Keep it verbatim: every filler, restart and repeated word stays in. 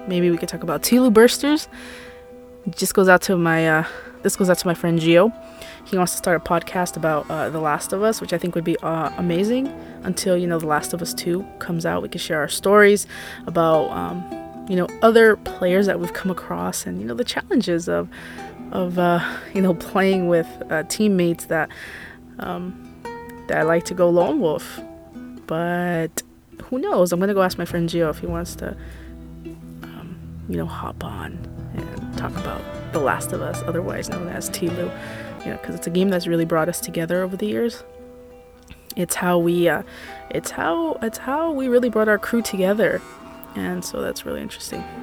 maybe we could talk about T L U Bursters. It just goes out to my uh, this goes out to my friend Gio. He wants to start a podcast about uh, The Last of Us, which I think would be uh, amazing. Until, you know, The Last of Us two comes out, we can share our stories about, um, you know, other players that we've come across, and, you know, the challenges of, of uh, you know, playing with uh, teammates that, um, that like to go lone wolf. But who knows? I'm going to go ask my friend Gio if he wants to, um, you know, hop on and talk about The Last of Us, otherwise known as T L U. You know, because it's a game that's really brought us together over the years. It's how we, uh, it's how, it's how we really brought our crew together, and so that's really interesting.